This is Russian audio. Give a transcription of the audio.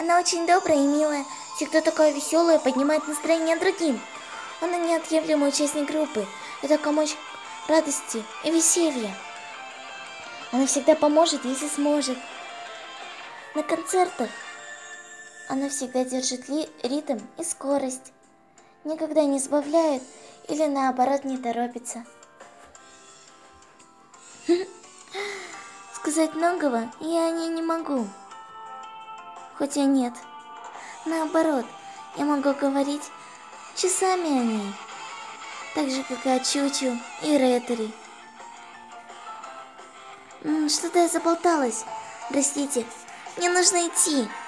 Она очень добрая и милая, всегда такая веселая, поднимает настроение другим. Она неотъемлемый участник группы, это комочек радости и веселья. Она всегда поможет, если сможет. На концертах она всегда держит ритм и скорость, никогда не сбавляет или наоборот не торопится. Сказать многого я о ней не могу. Хотя нет, наоборот, я могу говорить часами о ней. Так же, как и о Чучу и Ретери. Что-то я заболталась. Простите, мне нужно идти.